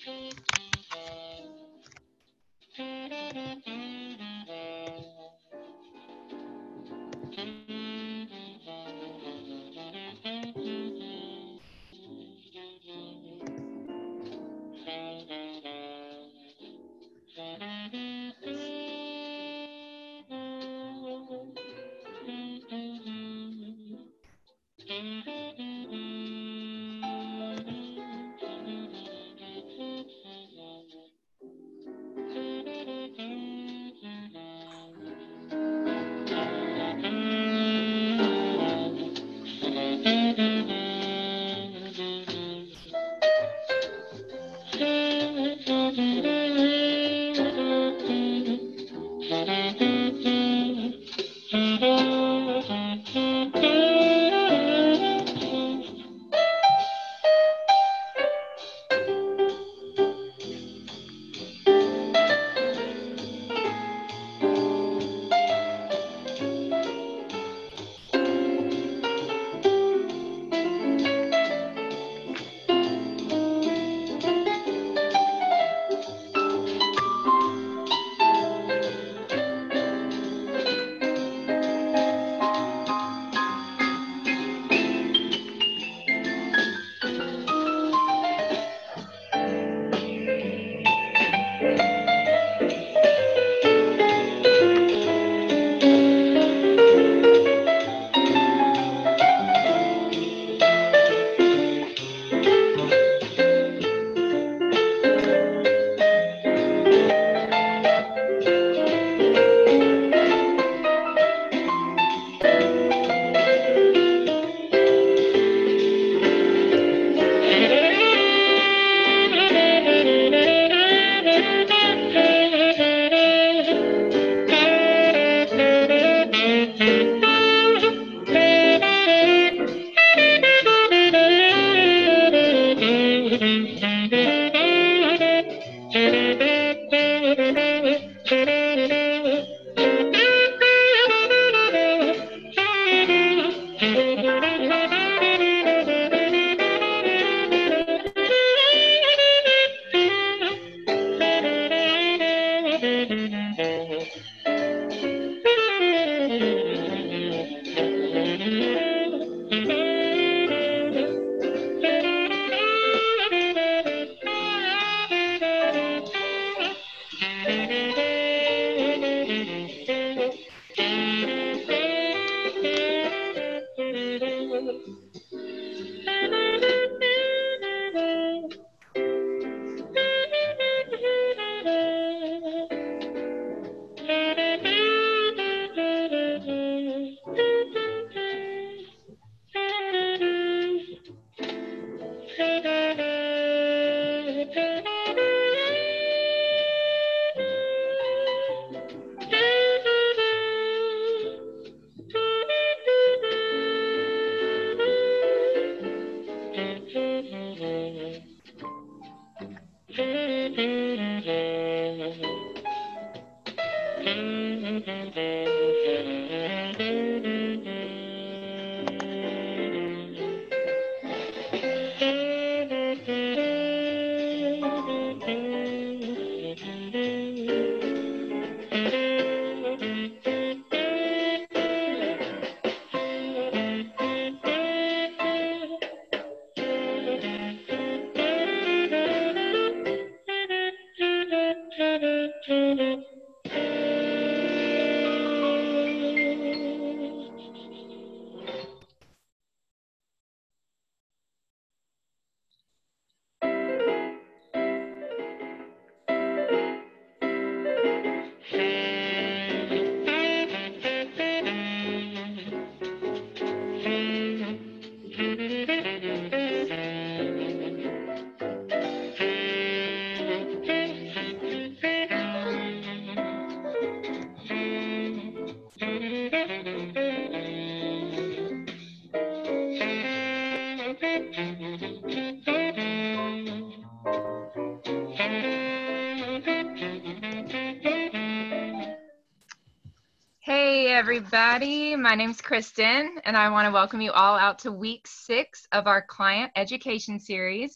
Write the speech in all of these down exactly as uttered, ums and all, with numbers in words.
Hey everybody, my name's Kristen and I want to welcome you all out to week six of our client education series.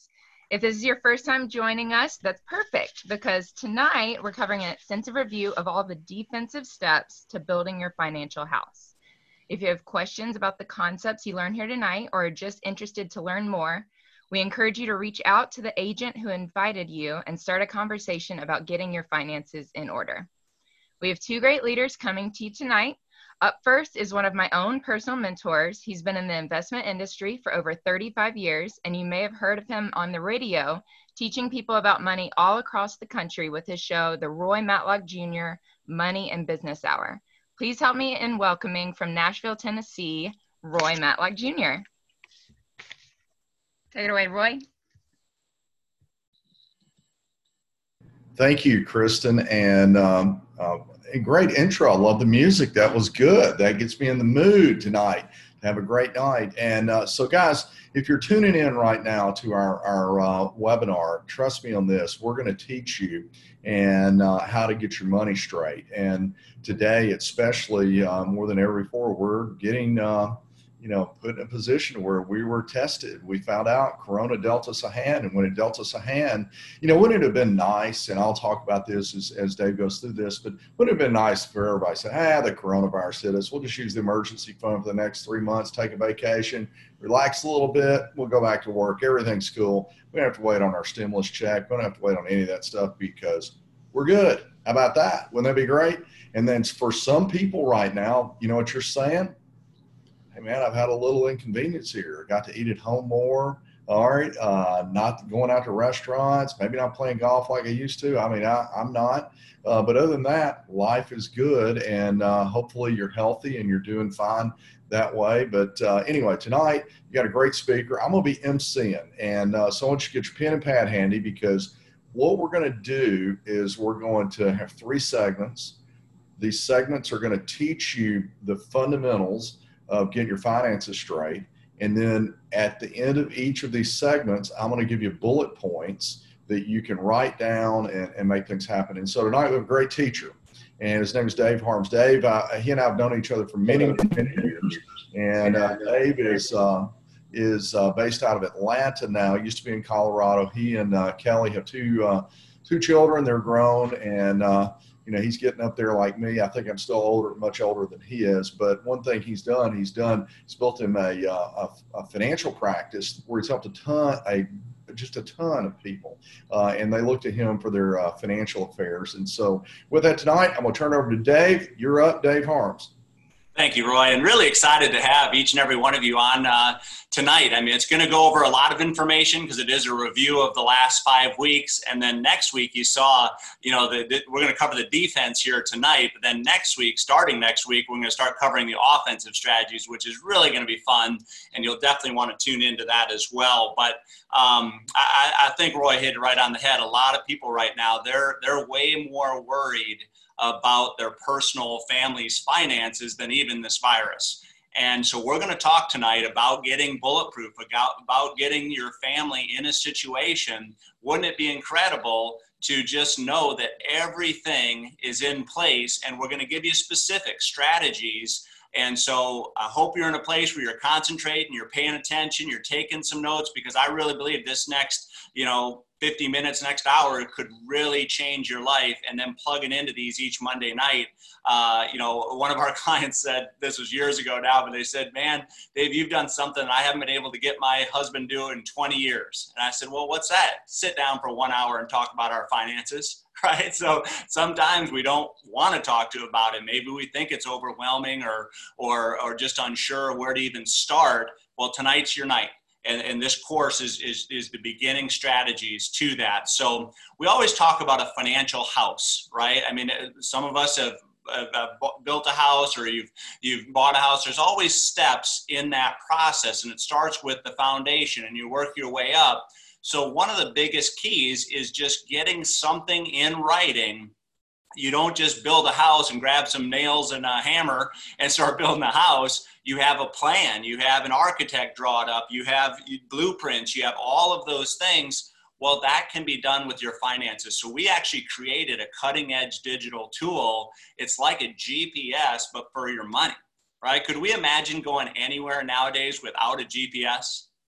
If this is your first time joining us, that's perfect, because tonight we're covering an extensive review of all the defensive steps to building your financial house. If you have questions about the concepts you learned here tonight or are just interested to learn more, we encourage you to reach out to the agent who invited you and start a conversation about getting your finances in order. We have two great leaders coming to you tonight. Up first is one of my own personal mentors. He's been in the investment industry for over thirty-five years, and you may have heard of him on the radio teaching people about money all across the country with his show, The Roy Matlock Junior Money and Business Hour. Please help me in welcoming from Nashville, Tennessee, Roy Matlock Junior Take it away, Roy. Thank you, Kristen, and um, uh, a great intro. I love the music. That was good. That gets me in the mood tonight to have a great night. And uh, so, guys, if you're tuning in right now to our, our uh, webinar, trust me on this. We're going to teach you and uh, how to get your money straight. And today, especially uh, more than ever before, we're getting uh, you know, put in a position where we were tested. We found out Corona dealt us a hand, and when it dealt us a hand, you know, wouldn't it have been nice, and I'll talk about this as, as Dave goes through this, but wouldn't it have been nice for everybody to say, ah, the coronavirus hit us. We'll just use the emergency fund for the next three months, take a vacation, relax a little bit, we'll go back to work, everything's cool. We don't have to wait on our stimulus check. We don't have to wait on any of that stuff because we're good. How about that? Wouldn't that be great? And then for some people right now, you know what you're saying? Hey man, I've had a little inconvenience here. Got to eat at home more. All right, uh, not going out to restaurants, maybe not playing golf like I used to. I mean, I, I'm not. Uh, but other than that, life is good, and uh, hopefully you're healthy and you're doing fine that way. But uh, anyway, tonight you got a great speaker. I'm going to be emceeing, and uh, so I want you to get your pen and pad handy, because what we're going to do is we're going to have three segments. These segments are going to teach you the fundamentals of getting your finances straight. And then at the end of each of these segments, I'm going to give you bullet points that you can write down and, and make things happen. And so tonight we have a great teacher, and his name is Dave Harms. Dave, uh, he and I have known each other for many, many years. And uh, Dave is uh, is uh, based out of Atlanta now. He used to be in Colorado. He and uh, Kelly have two uh, two children. They're grown, and uh, you know, he's getting up there like me. I think I'm still older, much older than he is. But one thing he's done, he's done, he's built him a, a, a financial practice where he's helped a ton, a just a ton of people. Uh, and they look to him for their uh, financial affairs. And so with that tonight, I'm going to turn it over to Dave. You're up, Dave Harms. Thank you, Roy, and really excited to have each and every one of you on uh, tonight. I mean, it's going to go over a lot of information because it is a review of the last five weeks. And then next week, you saw, you know, the, the, we're going to cover the defense here tonight. But then next week, starting next week, we're going to start covering the offensive strategies, which is really going to be fun. And you'll definitely want to tune into that as well. But um, I, I think Roy hit it right on the head. A lot of people right now, they're they're way more worried about their personal family's finances than even this virus. And so we're going to talk tonight about getting bulletproof, about, about getting your family in a situation. Wouldn't it be incredible to just know that everything is in place, and we're going to give you specific strategies. And so I hope you're in a place where you're concentrating, you're paying attention, you're taking some notes, because I really believe this next, you know, fifty minutes, next hour could really change your life. And then plugging into these each Monday night. Uh, you know, one of our clients said, this was years ago now, but they said, man, Dave, you've done something I haven't been able to get my husband to do in twenty years. And I said, well, what's that? Sit down for one hour and talk about our finances. Right. So sometimes we don't want to talk to about it. Maybe we think it's overwhelming or, or, or just unsure where to even start. Well, tonight's your night. And, and this course is, is, is the beginning strategies to that. So we always talk about a financial house, right? I mean, some of us have, have built a house, or you've, you've bought a house. There's always steps in that process, and it starts with the foundation and you work your way up. So one of the biggest keys is just getting something in writing. You don't just build a house and grab some nails and a hammer and start building a house. You have a plan, you have an architect draw it up, you have blueprints, you have all of those things. Well, that can be done with your finances. So we actually created a cutting edge digital tool. It's like a G P S, but for your money, right? Could we imagine going anywhere nowadays without a G P S?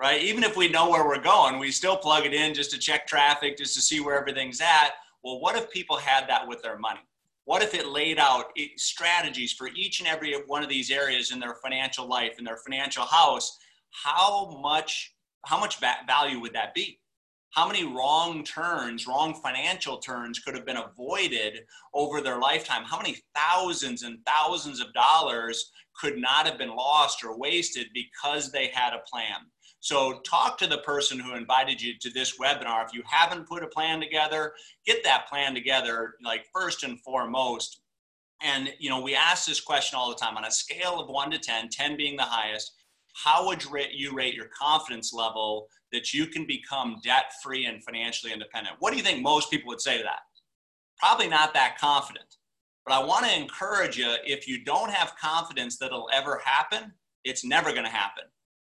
right? Even if we know where we're going, we still plug it in just to check traffic, just to see where everything's at. Well, what if people had that with their money? What if it laid out strategies for each and every one of these areas in their financial life, in their financial house? How much, how much value would that be? How many wrong turns, wrong financial turns could have been avoided over their lifetime? How many thousands and thousands of dollars could not have been lost or wasted because they had a plan? So talk to the person who invited you to this webinar. If you haven't put a plan together, get that plan together, like first and foremost. And, you know, we ask this question all the time on a scale of one to ten, ten being the highest. How would you rate your confidence level that you can become debt-free and financially independent? What do you think most people would say to that? Probably not that confident. But I want to encourage you, if you don't have confidence that it'll ever happen, it's never going to happen.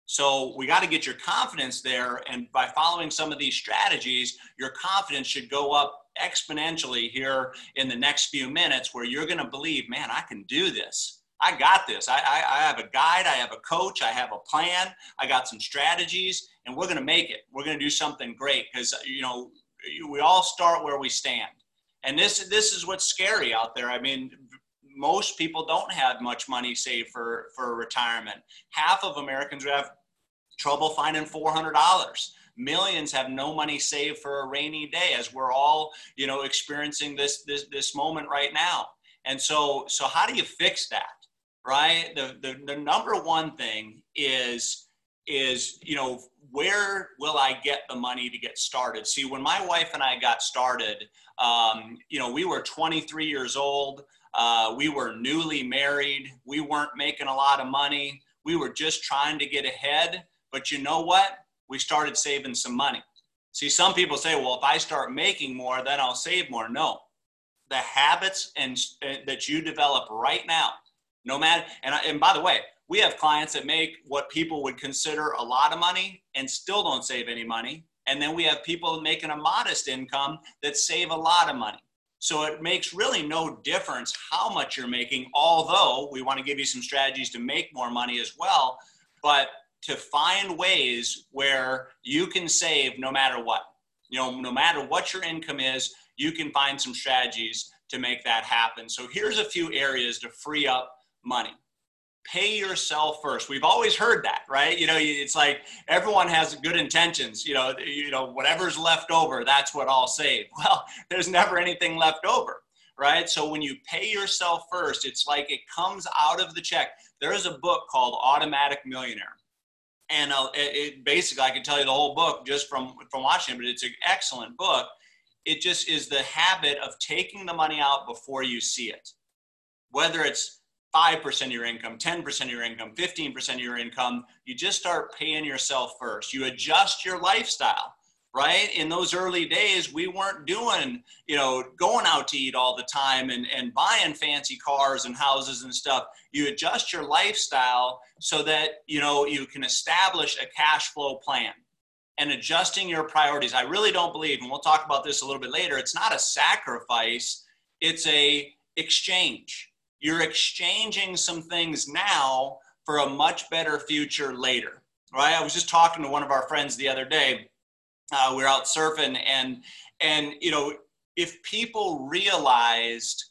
So we got to get your confidence there. And by following some of these strategies, your confidence should go up exponentially here in the next few minutes, where you're going to believe, man, I can do this. I got this. I, I, I have a guide. I have a coach. I have a plan. I got some strategies, and we're going to make it. We're going to do something great, because, you know, we all start where we stand. And this, this is what's scary out there. I mean, most people don't have much money saved for, for retirement. Half of Americans have trouble finding four hundred dollars. Millions have no money saved for a rainy day, as we're all, you know, experiencing this, this, this moment right now. And so, so how do you fix that? Right? The, the, the number one thing is, is, you know, where will I get the money to get started? See, when my wife and I got started, um, you know, we were twenty-three years old. Uh, we were newly married. We weren't making a lot of money. We were just trying to get ahead. But you know what? We started saving some money. See, some people say, well, if I start making more, then I'll save more. No, the habits and uh, that you develop right now, no matter, and, and by the way, we have clients that make what people would consider a lot of money and still don't save any money. And then we have people making a modest income that save a lot of money. So it makes really no difference how much you're making, although we want to give you some strategies to make more money as well, but to find ways where you can save no matter what. You know, no matter what your income is, you can find some strategies to make that happen. So here's a few areas to free up money. Pay yourself first. We've always heard that, right? You know, it's like everyone has good intentions. You know, you know, whatever's left over, that's what I'll save. Well, there's never anything left over, right? So when you pay yourself first, it's like it comes out of the check. There is a book called Automatic Millionaire. And uh, it, it basically, I can tell you the whole book just from, from watching it, but it's an excellent book. It just is the habit of taking the money out before you see it. Whether it's five percent of your income, ten percent of your income, fifteen percent of your income, you just start paying yourself first. You adjust your lifestyle, right? In those early days, we weren't doing, you know, going out to eat all the time and, and buying fancy cars and houses and stuff. You adjust your lifestyle so that, you know, you can establish a cash flow plan and adjusting your priorities. I really don't believe, and we'll talk about this a little bit later, it's not a sacrifice, it's a exchange. You're exchanging some things now for a much better future later, right? I was just talking to one of our friends the other day. Uh, we were out surfing, and, and, you know, if people realized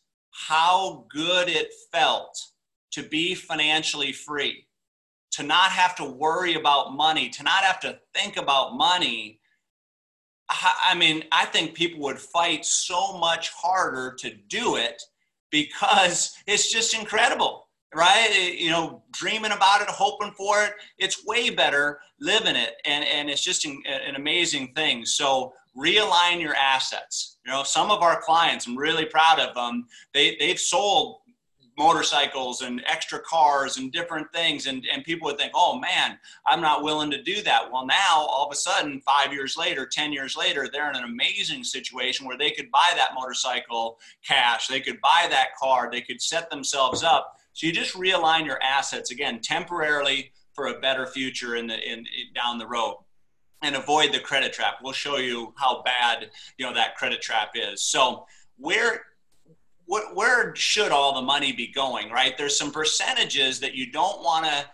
how good it felt to be financially free, to not have to worry about money, to not have to think about money, I mean, I think people would fight so much harder to do it because it's just incredible, right? It, you know, dreaming about it, hoping for it, it's way better living it. And, and it's just an, an amazing thing. So realign your assets. You know, some of our clients, I'm really proud of them. They, they've sold motorcycles and extra cars and different things. And, and people would think, oh man, I'm not willing to do that. Well, now all of a sudden, five years later, ten years later, they're in an amazing situation where they could buy that motorcycle cash. They could buy that car. They could set themselves up. So you just realign your assets again, temporarily for a better future in the, in, in down the road, and avoid the credit trap. We'll show you how bad, you know, that credit trap is. So where, where should all the money be going, right? There's some percentages that you don't want to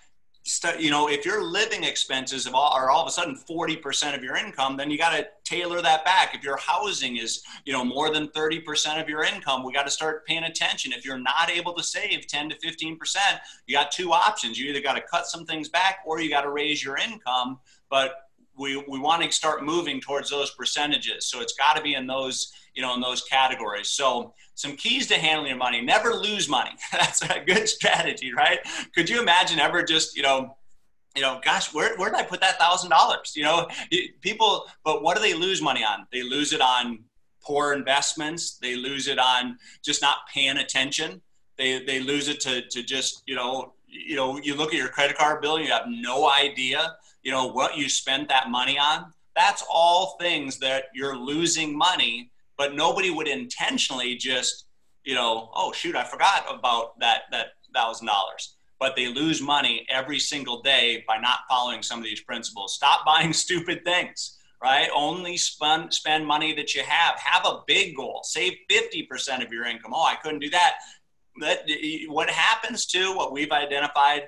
you know, if your living expenses are all, are all of a sudden forty percent of your income, then you got to tailor that back. If your housing is, you know, more than thirty percent of your income, we got to start paying attention. If you're not able to save ten to fifteen percent, you got two options. You either got to cut some things back or you got to raise your income. But we, we want to start moving towards those percentages. So it's got to be in those, you know, in those categories. So some keys to handling your money: never lose money. That's a good strategy, right? Could you imagine ever just, you know, you know, gosh, where, where did I put that thousand dollars? You know, people, but what do they lose money on? They lose it on poor investments. They lose it on just not paying attention. They, they lose it to, to just, you know, you know, you look at your credit card bill and you have no idea, you know, what you spent that money on. That's all things that you're losing money, but nobody would intentionally just, you know, oh shoot, I forgot about that, that thousand dollars. But they lose money every single day by not following some of these principles. Stop buying stupid things, right? Only spend, spend money that you have. Have a big goal. Save fifty percent of your income. Oh, I couldn't do that. That what happens to what we've identified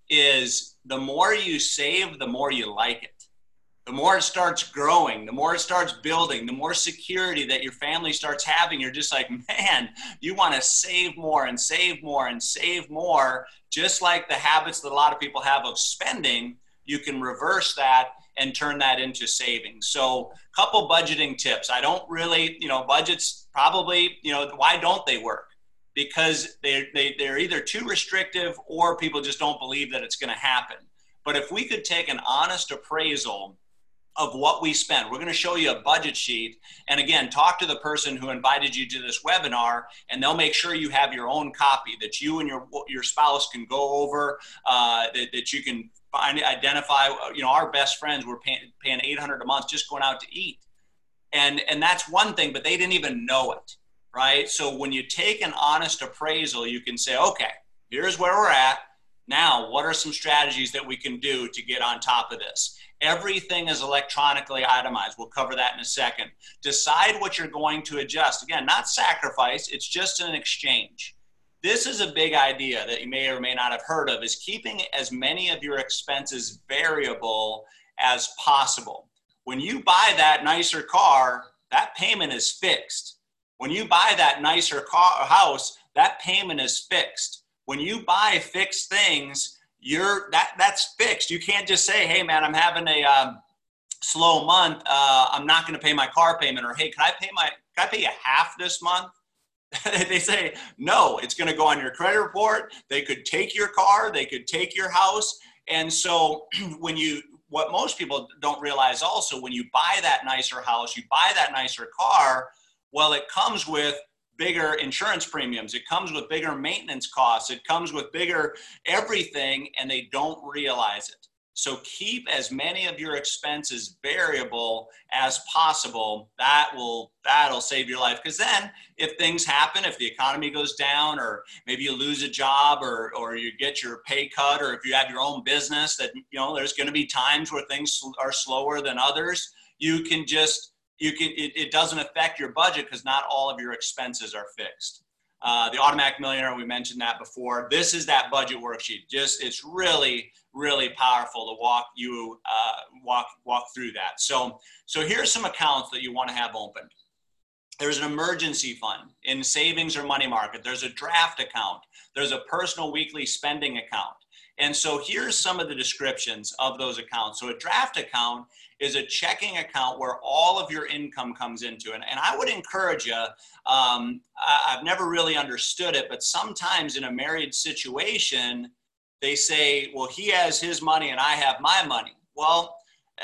is the more you save, the more you like it. The more it starts growing, the more it starts building, the more security that your family starts having, you're just like, man, you want to save more and save more and save more. Just like the habits that a lot of people have of spending, you can reverse that and turn that into savings. So a couple budgeting tips. I don't really, you know, budgets probably, you know, why don't they work? Because they, they, they're either too restrictive or people just don't believe that it's going to happen. But if we could take an honest appraisal of what we spend, we're going to show you a budget sheet. And again, talk to the person who invited you to this webinar, and they'll make sure you have your own copy that you and your your spouse can go over, uh, that, that you can find, identify. You know, our best friends were paying, paying eight hundred dollars a month just going out to eat. And, and that's one thing, but they didn't even know it, right? So when you take an honest appraisal, you can say, okay, here's where we're at. Now, what are some strategies that we can do to get on top of this? Everything is electronically itemized. We'll cover that in a second. Decide what you're going to adjust. Again, not sacrifice, it's just an exchange. This is a big idea that you may or may not have heard of, is keeping as many of your expenses variable as possible. When you buy that nicer car, that payment is fixed. When you buy that nicer car, house, that payment is fixed. When you buy fixed things, you're that that's fixed. You can't just say, hey man, I'm having a um, slow month. Uh, I'm not going to pay my car payment, or hey, can I pay my, can I pay you half this month? They say, no, it's going to go on your credit report. They could take your car, they could take your house. And so when you, what most people don't realize also, when you buy that nicer house, you buy that nicer car, well, it comes with bigger insurance premiums. It comes with bigger maintenance costs. It comes with bigger everything, and they don't realize it. So keep as many of your expenses variable as possible. That will, that'll save your life. Because then if things happen, if the economy goes down, or maybe you lose a job, or, or you get your pay cut, or if you have your own business, that, you know, there's going to be times where things are slower than others. You can just, You can, it, it doesn't affect your budget because not all of your expenses are fixed. Uh, the Automatic Millionaire, we mentioned that before. This is that budget worksheet. Just, it's really, really powerful to walk you, uh, walk, walk through that. So, so here's some accounts that you want to have opened. There's an emergency fund in savings or money market. There's a draft account. There's a personal weekly spending account. And so here's some of the descriptions of those accounts. So a draft account is a checking account where all of your income comes into. And, and I would encourage you, um, I, I've never really understood it, but sometimes in a married situation, they say, well, he has his money and I have my money. Well,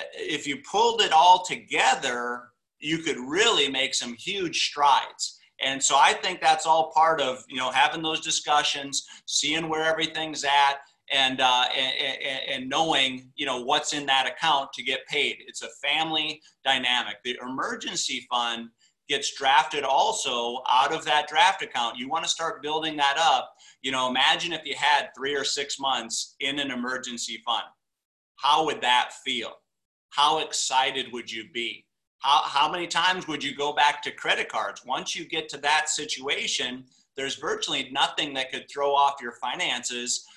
if you pulled it all together, you could really make some huge strides. And so I think that's all part of, you know, having those discussions, seeing where everything's at, and, uh, and, and knowing, you know, what's in that account to get paid. It's a family dynamic. The emergency fund gets drafted also out of that draft account. You want to start building that up. You know, imagine if you had three or six months in an emergency fund. How would that feel? How excited would you be? How, how many times would you go back to credit cards? Once you get to that situation, there's virtually nothing that could throw off your finances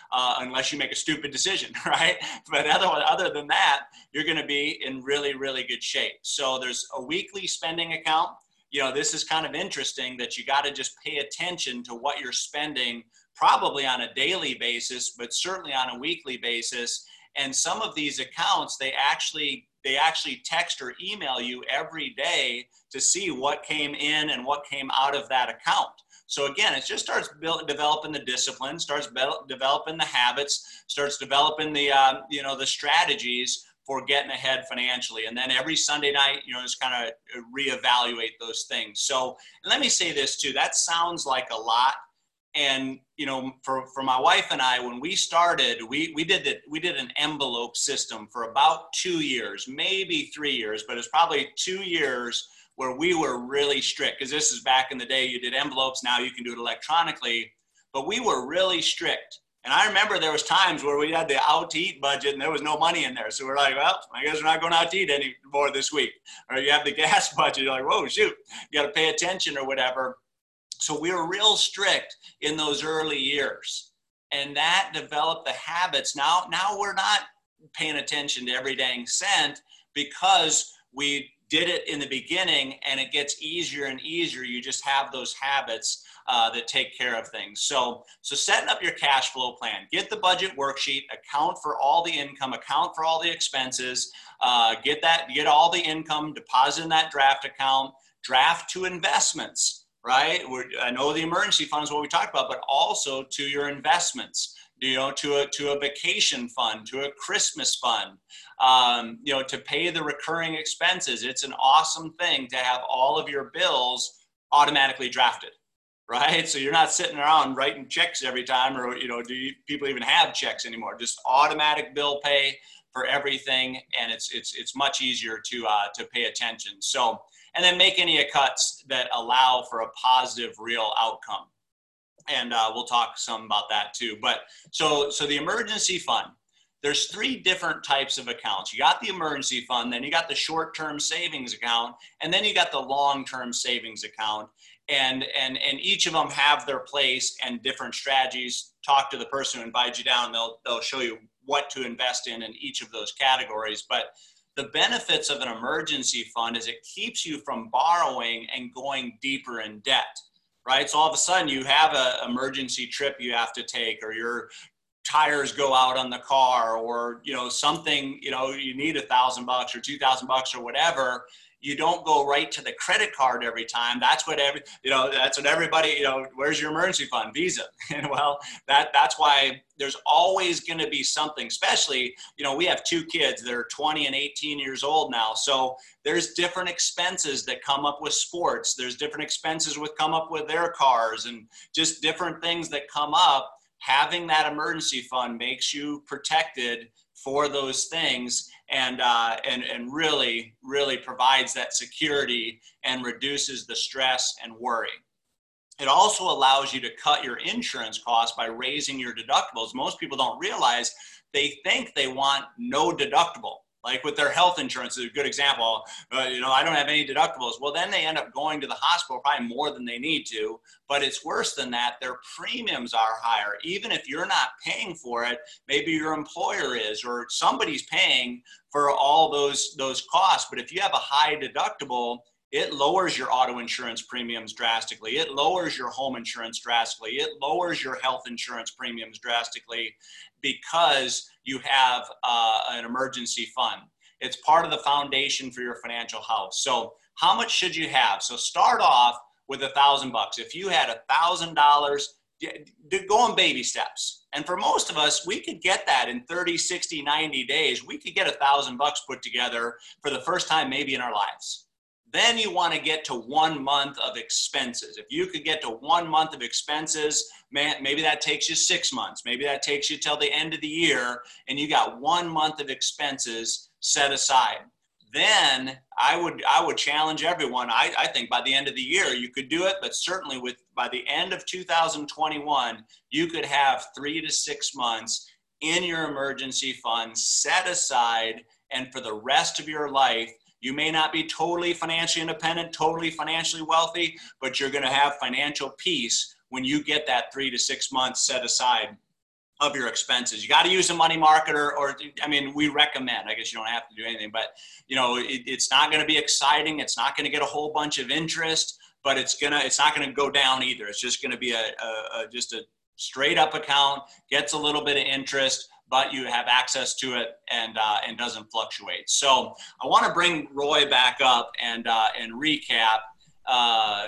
uh, unless you make a stupid decision, right? But other, other than that, you're going to be in really, really good shape. So there's a weekly spending account. You know, this is kind of interesting that you got to just pay attention to what you're spending, probably on a daily basis, but certainly on a weekly basis. And some of these accounts, they actually they actually text or email you every day to see what came in and what came out of that account. So again, it just starts build, developing the discipline, starts be, developing the habits, starts developing the uh, you know the strategies for getting ahead financially. And then every Sunday night, you know, just kind of reevaluate those things. So let me say this too, that sounds like a lot. And, you know, for, for my wife and I, when we started, we, we did that, we did an envelope system for about two years, maybe three years, but it's probably two years where we were really strict, because this is back in the day, you did envelopes, now you can do it electronically, but we were really strict. And I remember there was times where we had the out to eat budget and there was no money in there. So we're like, well, I guess we're not going out to eat anymore this week. Or you have the gas budget, you're like, whoa, shoot, you got to pay attention or whatever. So we were real strict in those early years, and that developed the habits. Now, now we're not paying attention to every dang cent because we did it in the beginning, and it gets easier and easier. You just have those habits uh, that take care of things. So, so setting up your cash flow plan, get the budget worksheet, account for all the income, account for all the expenses, uh, get that, get all the income, deposit in that draft account, draft to investments. Right? We're, I know the emergency fund is what we talked about, but also to your investments, you know, to a, to a vacation fund, to a Christmas fund, um, you know, to pay the recurring expenses. It's an awesome thing to have all of your bills automatically drafted, right? So you're not sitting around writing checks every time, or, you know, do you, people even have checks anymore? Just automatic bill pay for everything. And it's, it's, it's much easier to, uh, to pay attention. So, and then make any cuts that allow for a positive real outcome. And uh, we'll talk some about that too. But so, so the emergency fund, there's three different types of accounts. You got the emergency fund, then you got the short-term savings account, and then you got the long-term savings account. And, and, and each of them have their place and different strategies. Talk to the person who invites you down. They'll, they'll show you what to invest in in each of those categories. But the benefits of an emergency fund is it keeps you from borrowing and going deeper in debt, right? So all of a sudden you have an emergency trip you have to take, or your tires go out on the car, or, you know, something, you know, you need a thousand bucks or two thousand bucks or whatever. You don't go right to the credit card every time. That's what every, you know, that's what everybody, you know, where's your emergency fund? Visa. And well, that, that's why there's always going to be something, especially, you know, we have two kids that are twenty and eighteen years old now. So there's different expenses that come up with sports. There's different expenses with come up with their cars, and just different things that come up. Having that emergency fund makes you protected for those things, and, uh, and, and really, really provides that security and reduces the stress and worry. It also allows you to cut your insurance costs by raising your deductibles. Most people don't realize, they think they want no deductible. Like with their health insurance is a good example. Uh, you know, I don't have any deductibles. Well, then they end up going to the hospital probably more than they need to. But it's worse than that. Their premiums are higher. Even if you're not paying for it, maybe your employer is, or somebody's paying for all those, those costs. But if you have a high deductible, it lowers your auto insurance premiums drastically. It lowers your home insurance drastically. It lowers your health insurance premiums drastically, because you have uh, an emergency fund. It's part of the foundation for your financial house. So how much should you have? So start off with a thousand bucks. If you had a thousand dollars, go in baby steps. And for most of us, we could get that in thirty, sixty, ninety days. We could get a thousand bucks put together for the first time maybe in our lives. Then you want to get to one month of expenses. If you could get to one month of expenses, man, maybe that takes you six months. Maybe that takes you till the end of the year, and you got one month of expenses set aside. Then I would I would challenge everyone. I, I think by the end of the year you could do it, but certainly with by the end of two thousand twenty-one, you could have three to six months in your emergency fund set aside, and for the rest of your life, you may not be totally financially independent, totally financially wealthy, but you're going to have financial peace when you get that three to six months set aside. of your expenses. You got to use a money market or, or, I mean, we recommend, I guess you don't have to do anything, but you know, it, it's not going to be exciting. It's not going to get a whole bunch of interest, but it's going to, it's not going to go down either. It's just going to be a, a, a just a straight up account, gets a little bit of interest, but you have access to it and, uh, and doesn't fluctuate. So I want to bring Roy back up and, uh, and recap. Uh,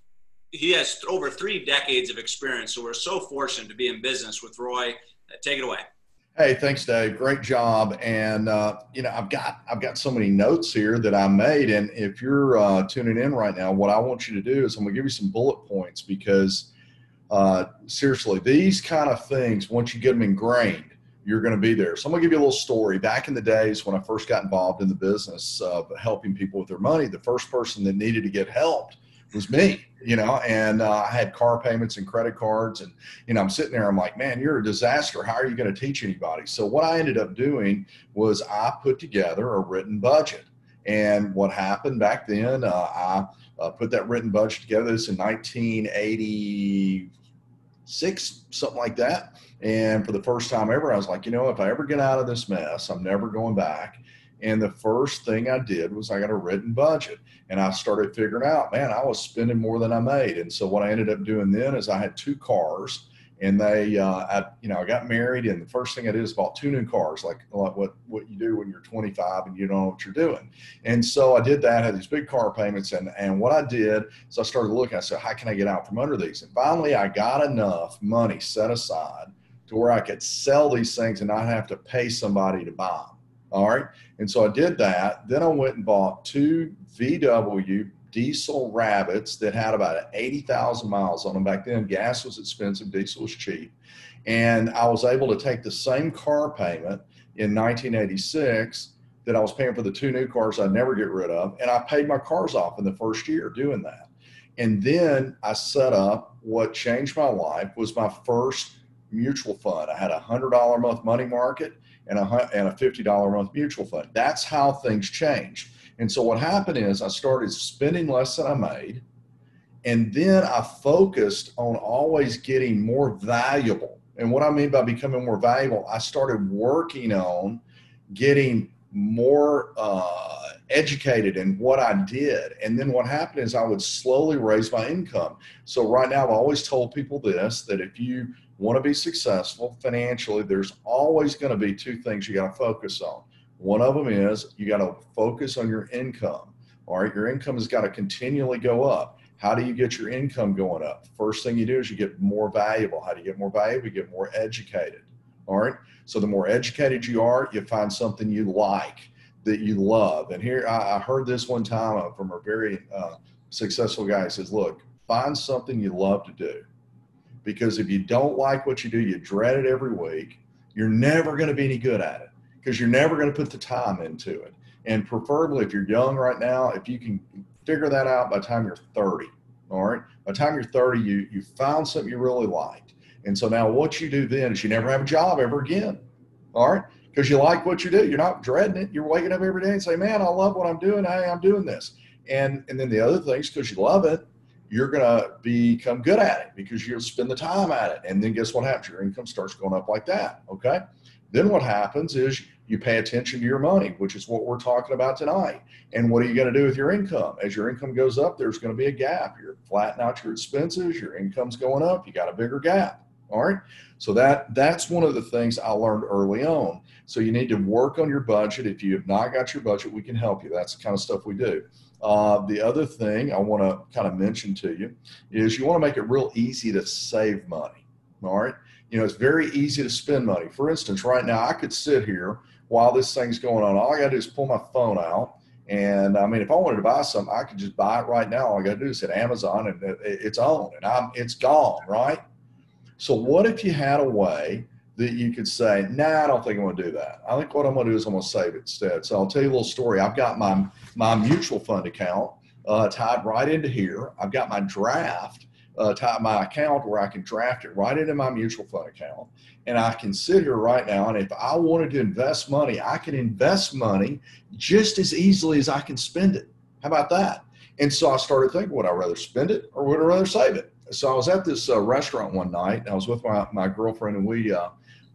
He has over three decades of experience, so we're so fortunate to be in business with Roy. Take it away. Hey, thanks, Dave. Great job. And uh, you know, I've got I've got so many notes here that I made. And if you're uh, tuning in right now, what I want you to do is I'm going to give you some bullet points because uh, seriously, these kind of things, once you get them ingrained, you're going to be there. So I'm going to give you a little story. Back in the days when I first got involved in the business of helping people with their money, the first person that needed to get helped was me, you know, and uh, I had car payments and credit cards and, you know, I'm sitting there, I'm like, man, you're a disaster. How are you going to teach anybody? So what I ended up doing was I put together a written budget. And what happened back then, uh, I uh, put that written budget together. This in nineteen eighty-six, something like that. And for the first time ever, I was like, you know, if I ever get out of this mess, I'm never going back. And the first thing I did was I got a written budget and I started figuring out, man, I was spending more than I made. And so what I ended up doing then is I had two cars and they, uh, I, you know, I got married and the first thing I did is bought two new cars, like, like what, what you do when you're twenty-five and you don't know what you're doing. And so I did that, had these big car payments. And, and what I did is I started looking, I said, how can I get out from under these? And finally I got enough money set aside to where I could sell these things and not have to pay somebody to buy them. All right. And so I did that. Then I went and bought two V W diesel Rabbits that had about eighty thousand miles on them. Back then, gas was expensive, diesel was cheap. And I was able to take the same car payment in nineteen eighty-six that I was paying for the two new cars I'd never get rid of. And I paid my cars off in the first year doing that. And then I set up what changed my life was my first mutual fund. I had a one hundred dollars a month money market and a, and a fifty dollars a month mutual fund. That's how things changed. And so what happened is I started spending less than I made. And then I focused on always getting more valuable. And what I mean by becoming more valuable, I started working on getting more uh, educated in what I did. And then what happened is I would slowly raise my income. So right now I've always told people this, that if you want to be successful financially, there's always going to be two things you got to focus on. One of them is you got to focus on your income. All right, your income has got to continually go up. How do you get your income going up? First thing you do is you get more valuable. How do you get more valuable? You get more educated. All right, so the more educated you are, you find something you like, that you love. And here, I, I heard this one time from a very uh, successful guy. He says, look, find something you love to do. Because if you don't like what you do, you dread it every week, you're never going to be any good at it because you're never going to put the time into it. And preferably if you're young right now, if you can figure that out by the time you're thirty, all right? By the time you're thirty, you, you found something you really liked. And so now what you do then is you never have a job ever again, all right? Because you like what you do. You're not dreading it. You're waking up every day and say, man, I love what I'm doing. Hey, I'm doing this. And, and then the other things, because you love it, you're going to become good at it because you'll spend the time at it. And then guess what happens? Your income starts going up like that. Okay. Then what happens is you pay attention to your money, which is what we're talking about tonight. And what are you going to do with your income? As your income goes up, there's going to be a gap. You're flattening out your expenses. Your income's going up. You got a bigger gap. All right. So that that's one of the things I learned early on. So you need to work on your budget. If you have not got your budget, we can help you. That's the kind of stuff we do. Uh, the other thing I want to kind of mention to you is you want to make it real easy to save money. All right. You know, it's very easy to spend money. For instance, right now I could sit here while this thing's going on. All I got to do is pull my phone out. And I mean, if I wanted to buy something, I could just buy it right now. All I got to do is hit Amazon and it's on and I'm, it's gone. Right. So what if you had a way that you could say, nah, I don't think I'm going to do that. I think what I'm going to do is I'm going to save it instead. So I'll tell you a little story. I've got my, my mutual fund account uh, tied right into here. I've got my draft uh, tied my account where I can draft it right into my mutual fund account. And I can sit here right now. And if I wanted to invest money, I can invest money just as easily as I can spend it. How about that? And so I started thinking, would I rather spend it or would I rather save it? So I was at this uh, restaurant one night and I was with my, my girlfriend and we, uh,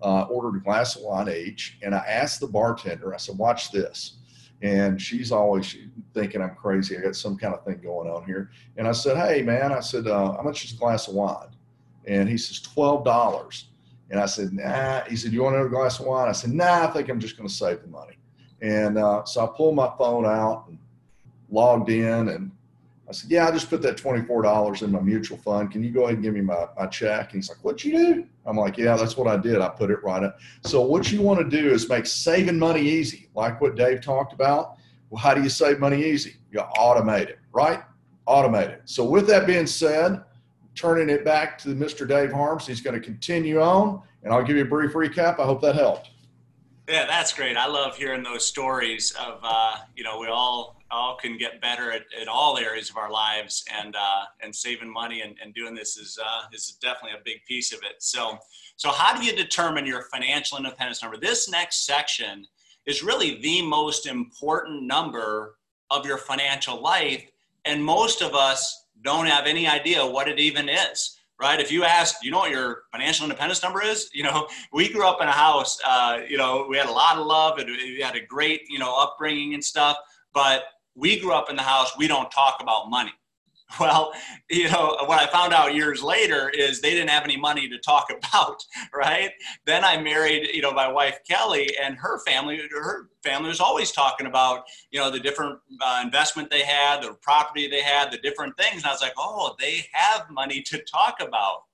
uh, ordered a glass of wine each. And I asked the bartender, I said, watch this. And she's always thinking I'm crazy. I got some kind of thing going on here. And I said, hey, man, I said, uh, how much is a glass of wine? And he says, twelve dollars. And I said, nah. He said, you want another glass of wine? I said, nah, I think I'm just going to save the money. And uh, so I pulled my phone out and logged in. And I said, yeah, I just put that twenty-four dollars in my mutual fund. Can you go ahead and give me my, my check? And he's like, what'd you do? I'm like, yeah, that's what I did. I put it right up. So what you want to do is make saving money easy, like what Dave talked about. Well, how do you save money easy? You automate it, right? Automate it. So with that being said, turning it back to Mister Dave Harms, he's going to continue on, and I'll give you a brief recap. I hope that helped. Yeah, that's great. I love hearing those stories of, uh, you know, we all all can get better at, at all areas of our lives, and uh, and saving money and, and doing this is uh, is definitely a big piece of it. So, so how do you determine your financial independence number? This next section is really the most important number of your financial life, and most of us don't have any idea what it even is. Right? If you ask, you know what your financial independence number is? You know, we grew up in a house, uh, you know, we had a lot of love and we had a great, you know, upbringing and stuff, but we grew up in the house, we don't talk about money. Well, you know, what I found out years later is they didn't have any money to talk about, right? Then I married, you know, my wife, Kelly, and her family, her family was always talking about, you know, the different uh, investment they had, the property they had, the different things. And I was like, oh, they have money to talk about.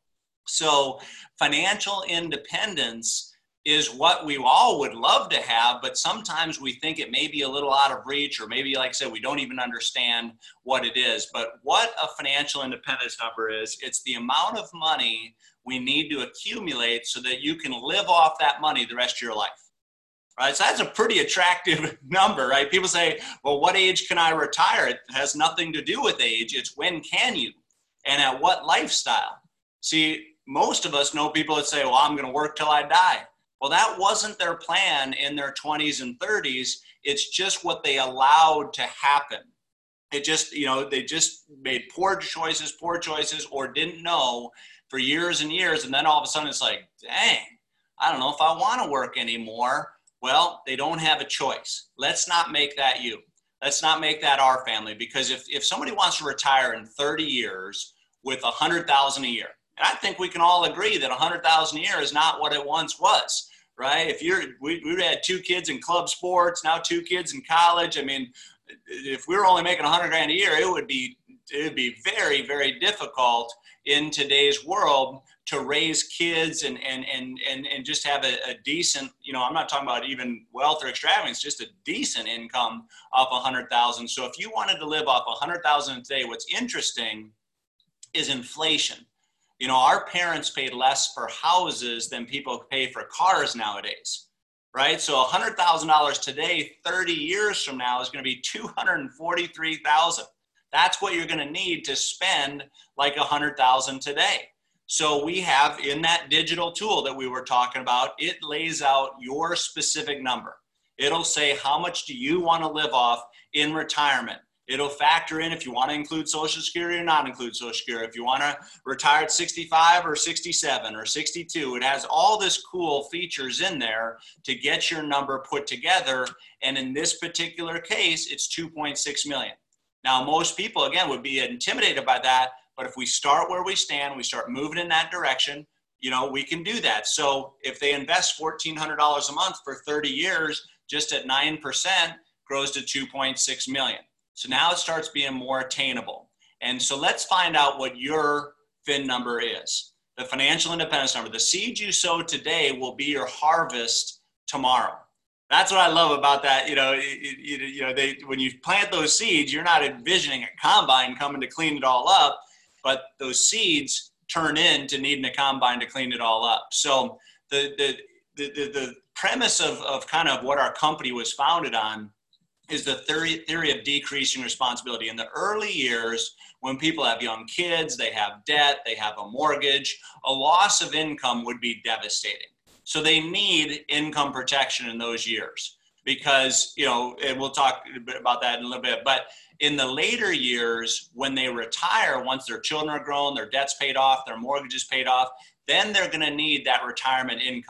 So financial independence is what we all would love to have, but sometimes we think it may be a little out of reach, or maybe, like I said, we don't even understand what it is. But what a financial independence number is, it's the amount of money we need to accumulate so that you can live off that money the rest of your life. Right? So that's a pretty attractive number, right? People say, well, what age can I retire? It has nothing to do with age. It's when can you, and at what lifestyle? See, most of us know people that say, well, I'm going to work till I die. Well, that wasn't their plan in their twenties and thirties. It's just what they allowed to happen. It just, you know, they just made poor choices, poor choices, or didn't know for years and years. And then all of a sudden it's like, dang, I don't know if I want to work anymore. Well, they don't have a choice. Let's not make that you. Let's not make that our family. Because if, if somebody wants to retire in thirty years with a hundred thousand a year, and I think we can all agree that a hundred thousand a year is not what it once was. Right? If you're, we, we had two kids in club sports, now two kids in college. I mean, if we were only making a hundred grand a year, it would be, it would be very, very difficult in today's world to raise kids and, and, and, and, and just have a, a decent, you know, I'm not talking about even wealth or extravagance, just a decent income off a hundred thousand. So if you wanted to live off a hundred thousand today, what's interesting is inflation. You know, our parents paid less for houses than people pay for cars nowadays, right? So one hundred thousand dollars today, thirty years from now, is going to be two hundred forty-three thousand dollars. That's what you're going to need to spend like one hundred thousand dollars today. So we have in that digital tool that we were talking about, it lays out your specific number. It'll say, how much do you want to live off in retirement? It'll factor in if you want to include Social Security or not include Social Security. If you want to retire at sixty-five or sixty-seven or sixty-two, it has all this cool features in there to get your number put together. And in this particular case, it's two point six million. Now, most people, again, would be intimidated by that. But if we start where we stand, we start moving in that direction, you know, we can do that. So if they invest fourteen hundred dollars a month for thirty years, just at nine percent, grows to two point six million. So now it starts being more attainable. And so let's find out what your F I N number is. The financial independence number. The seed you sow today will be your harvest tomorrow. That's what I love about that. You know, it, it, you know, they, when you plant those seeds, you're not envisioning a combine coming to clean it all up, but those seeds turn into needing a combine to clean it all up. So the, the, the, the, the premise of, of kind of what our company was founded on is the theory, theory of decreasing responsibility. In the early years, when people have young kids, they have debt, they have a mortgage, a loss of income would be devastating. So they need income protection in those years because, you know, and we'll talk about that in a little bit, but in the later years, when they retire, once their children are grown, their debt's paid off, their mortgage is paid off, then they're gonna need that retirement income.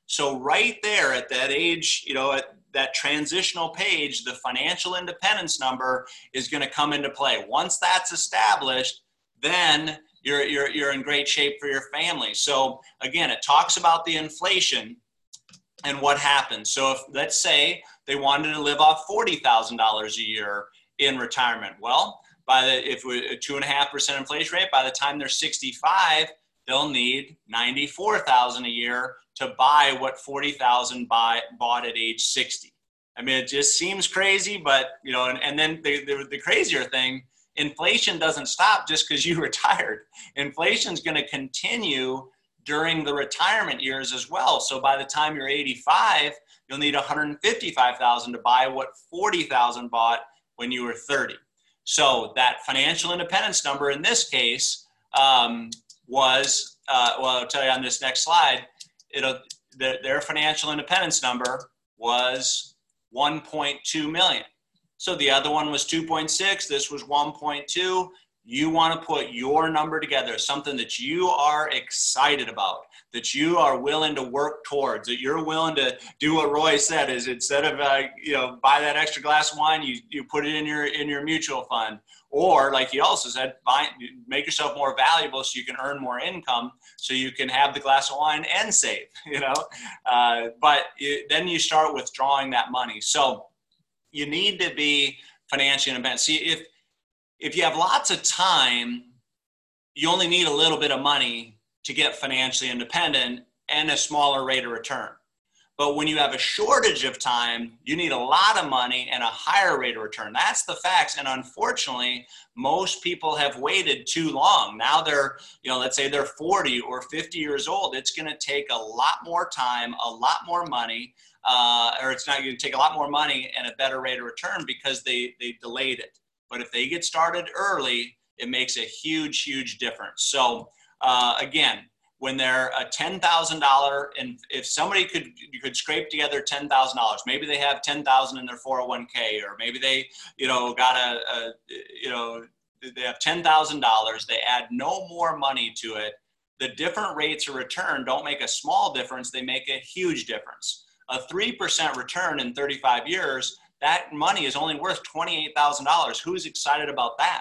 So right there at that age, you know, at that transitional page, the financial independence number is going to come into play. Once that's established, then you're, you're, you're in great shape for your family. So again, it talks about the inflation and what happens. So if, let's say they wanted to live off forty thousand dollars a year in retirement. Well, by the, if we a two and a half percent inflation rate, by the time they're sixty-five, they'll need ninety-four thousand dollars a year to buy what forty thousand dollars buy, bought at age sixty. I mean, it just seems crazy, but you know, and, and then the, the, the crazier thing, inflation doesn't stop just because you retired. Inflation is going to continue during the retirement years as well. So by the time you're eighty-five, you'll need one hundred fifty-five thousand dollars to buy what forty thousand dollars bought when you were thirty. So that financial independence number in this case um, was, uh, well, I'll tell you on this next slide, it'll, the, their financial independence number was one point two million. So the other one was two point six, this was one point two. You want to put your number together, something that you are excited about, that you are willing to work towards, that you're willing to do what Roy said is instead of, uh, you know, buy that extra glass of wine, you, you put it in your, in your mutual fund. Or like he also said, buy, make yourself more valuable so you can earn more income so you can have the glass of wine and save, you know, uh, but you, then you start withdrawing that money. So you need to be financially independent. See, if, If you have lots of time, you only need a little bit of money to get financially independent and a smaller rate of return. But when you have a shortage of time, you need a lot of money and a higher rate of return. That's the facts. And unfortunately, most people have waited too long. Now they're, you know, let's say they're forty or fifty years old. It's going to take a lot more time, a lot more money, uh, or it's not going to take a lot more money and a better rate of return because they, they delayed it. But if they get started early, it makes a huge, huge difference. So uh, again, when they're a ten thousand dollars, and if somebody could, you could scrape together ten thousand dollars, maybe they have ten thousand dollars in their four oh one k, or maybe they, you know, got a, a you know, they have ten thousand dollars, they add no more money to it. The different rates of return don't make a small difference, they make a huge difference. A three percent return in thirty-five years, that money is only worth twenty-eight thousand dollars. Who's excited about that?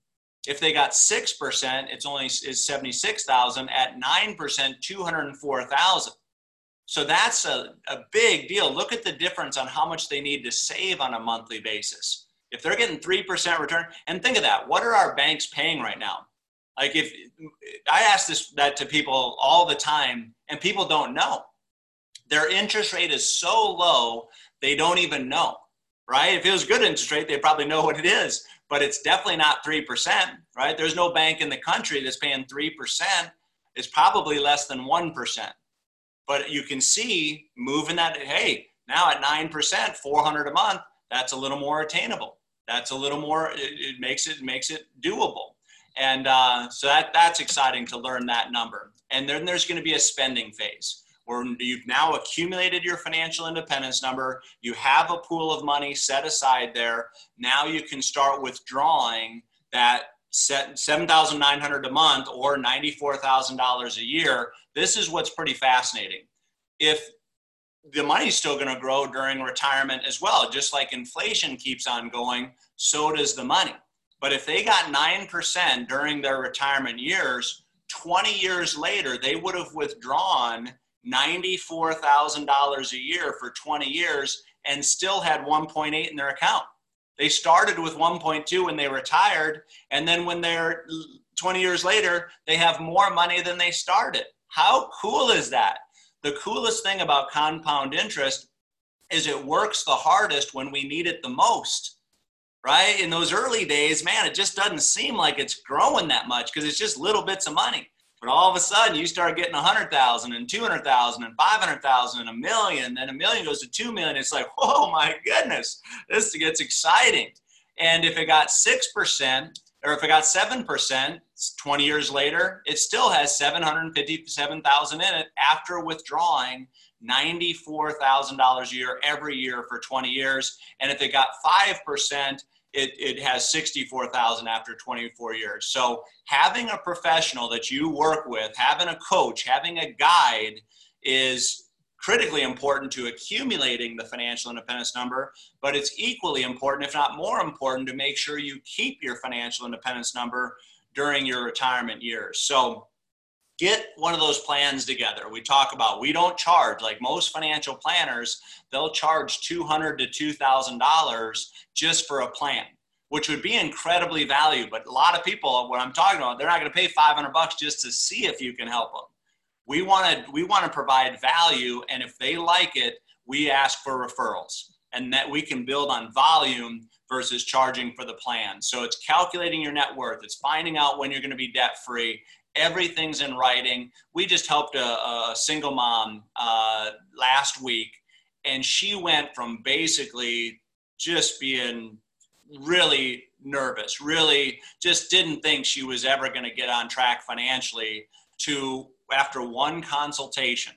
If they got six percent, it's only is seventy-six thousand. At nine percent, two hundred four thousand. So that's a, a big deal. Look at the difference on how much they need to save on a monthly basis. If they're getting three percent return, and think of that, what are our banks paying right now? Like if I ask this that to people all the time, and people don't know. Their interest rate is so low, they don't even know. Right? If it was good interest rate, they probably know what it is, but it's definitely not three percent, right? There's no bank in the country that's paying three percent. It's probably less than one percent. But you can see moving that, hey, now at nine percent, four hundred a month, that's a little more attainable. That's a little more, it, it makes it makes it doable. And uh, so that that's exciting to learn that number. And then there's going to be a spending phase, where you've now accumulated your financial independence number, you have a pool of money set aside there. Now you can start withdrawing that seven thousand nine hundred dollars a month or ninety-four thousand dollars a year. This is what's pretty fascinating. If the money's still going to grow during retirement as well, just like inflation keeps on going, so does the money. But if they got nine percent during their retirement years, twenty years later, they would have withdrawn ninety-four thousand dollars a year for twenty years and still had one point eight in their account. They started with one point two when they retired, and then when they're twenty years later, they have more money than they started. How cool is that? The coolest thing about compound interest is it works the hardest when we need it the most, right? In those early days, man, it just doesn't seem like it's growing that much because it's just little bits of money. But all of a sudden, you start getting one hundred thousand and two hundred thousand and five hundred thousand and a million, then a million goes to two million. It's like, whoa, my goodness, this gets exciting. And if it got six percent, or if it got seven percent, twenty years later, it still has seven hundred fifty-seven thousand in it after withdrawing ninety-four thousand dollars a year every year for twenty years. And if it got five percent, It, it has sixty-four thousand after twenty-four years. So having a professional that you work with, having a coach, having a guide is critically important to accumulating the financial independence number, but it's equally important, if not more important, to make sure you keep your financial independence number during your retirement years. So get one of those plans together. We talk about, we don't charge, like most financial planners, they'll charge two hundred dollars to two thousand dollars just for a plan, which would be incredibly valuable. But a lot of people, what I'm talking about, they're not going to pay five hundred bucks just to see if you can help them. We want to we want to provide value, and if they like it, we ask for referrals, and that we can build on volume versus charging for the plan. So it's calculating your net worth. It's finding out when you're going to be debt free. Everything's in writing. We just helped a, a single mom uh, last week, and she went from basically just being really nervous, really just didn't think she was ever going to get on track financially, to after one consultation.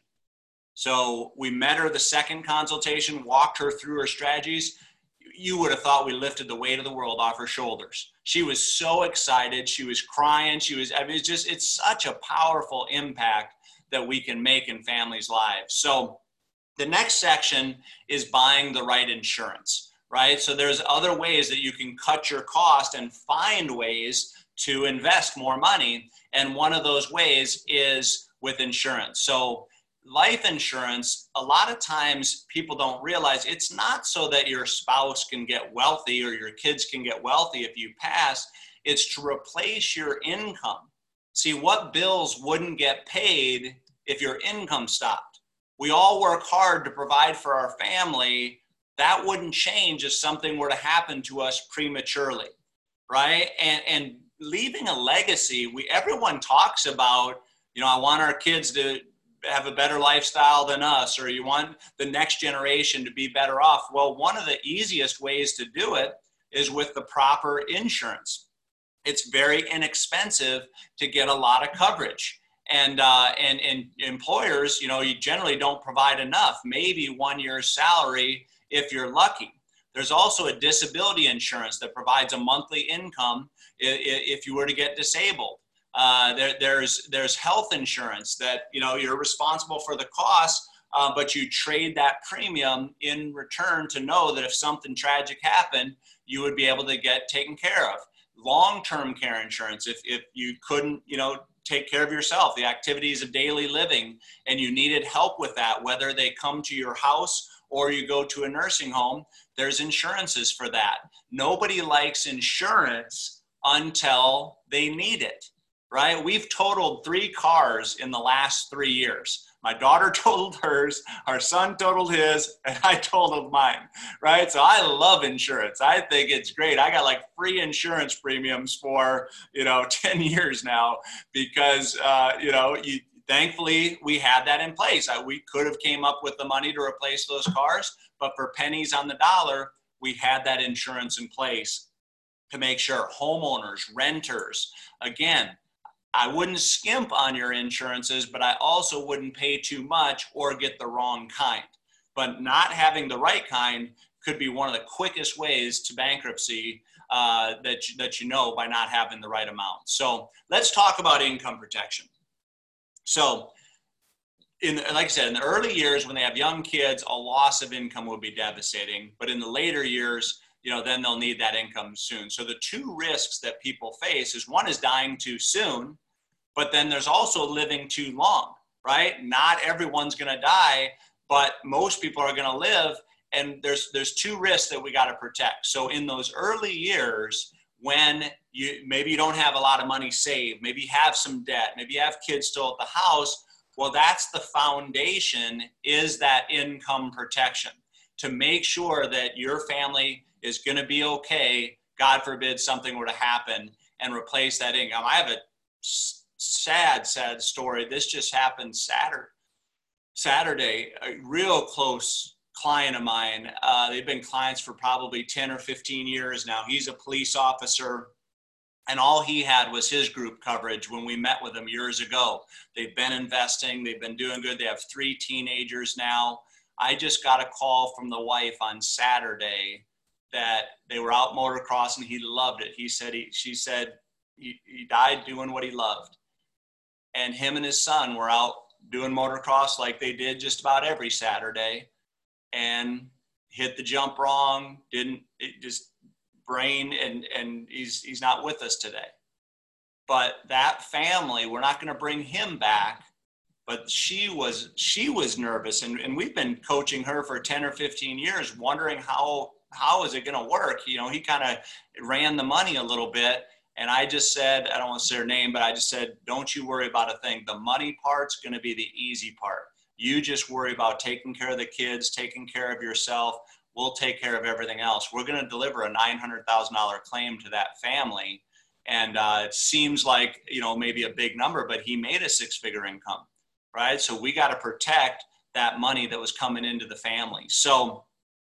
So we met her the second consultation, walked her through her strategies. You would have thought we lifted the weight of the world off her shoulders. She was so excited. She was crying. She was, I mean, it's just, it's such a powerful impact that we can make in families' lives. So the next section is buying the right insurance, right? So there's other ways that you can cut your cost and find ways to invest more money. And one of those ways is with insurance. So life insurance, a lot of times people don't realize it's not so that your spouse can get wealthy or your kids can get wealthy if you pass. It's to replace your income. See, what bills wouldn't get paid if your income stopped? We all work hard to provide for our family. That wouldn't change if something were to happen to us prematurely, right? And, and leaving a legacy, we everyone talks about, you know, I want our kids to have a better lifestyle than us, or you want the next generation to be better off. Well, one of the easiest ways to do it is with the proper insurance. It's very inexpensive to get a lot of coverage. And, uh, and, and employers, you know, you generally don't provide enough, maybe one year's salary if you're lucky. There's also a disability insurance that provides a monthly income if you were to get disabled. Uh, there, there's there's health insurance that, you know, you're responsible for the cost, uh, but you trade that premium in return to know that if something tragic happened, you would be able to get taken care of. Long-term care insurance, if if you couldn't, you know, take care of yourself, the activities of daily living, and you needed help with that, whether they come to your house or you go to a nursing home, there's insurances for that. Nobody likes insurance until they need it. Right? We've totaled three cars in the last three years. My daughter totaled hers, our son totaled his, and I totaled mine, right? So I love insurance. I think it's great. I got like free insurance premiums for, you know, ten years now because, uh, you know, you, thankfully we had that in place. I, we could have came up with the money to replace those cars, but for pennies on the dollar, we had that insurance in place to make sure. Homeowners, renters, again, I wouldn't skimp on your insurances, but I also wouldn't pay too much or get the wrong kind. But not having the right kind could be one of the quickest ways to bankruptcy uh, that, you, that you know by not having the right amount. So let's talk about income protection. So in, like I said, in the early years when they have young kids, a loss of income would be devastating. But in the later years, you know, then they'll need that income soon. So the two risks that people face is one is dying too soon, but then there's also living too long, right? Not everyone's going to die, but most people are going to live. And there's, there's two risks that we got to protect. So in those early years, when you, maybe you don't have a lot of money saved, maybe you have some debt, maybe you have kids still at the house, well, that's the foundation, is that income protection to make sure that your family is going to be okay, God forbid something were to happen, and replace that income. I have a sad, sad story. This just happened Saturday. Saturday, a real close client of mine. Uh, they've been clients for probably ten or fifteen years now. He's a police officer, and all he had was his group coverage when we met with him years ago. They've been investing. They've been doing good. They have three teenagers now. I just got a call from the wife on Saturday that they were out motocrossing and he loved it. He said, he, she said he, he died doing what he loved. And him and his son were out doing motocross like they did just about every Saturday, and hit the jump wrong, didn't, it just brain, and, and he's, he's not with us today. But that family, we're not going to bring him back, but she was, she was nervous. And, and we've been coaching her for ten or fifteen years, wondering how, how is it going to work? You know, he kind of ran the money a little bit. And I just said, I don't want to say her name, but I just said, don't you worry about a thing. The money part's going to be the easy part. You just worry about taking care of the kids, taking care of yourself. We'll take care of everything else. We're going to deliver a nine hundred thousand dollars claim to that family. And uh, it seems like, you know, maybe a big number, but he made a six-figure income, right? So we got to protect that money that was coming into the family. So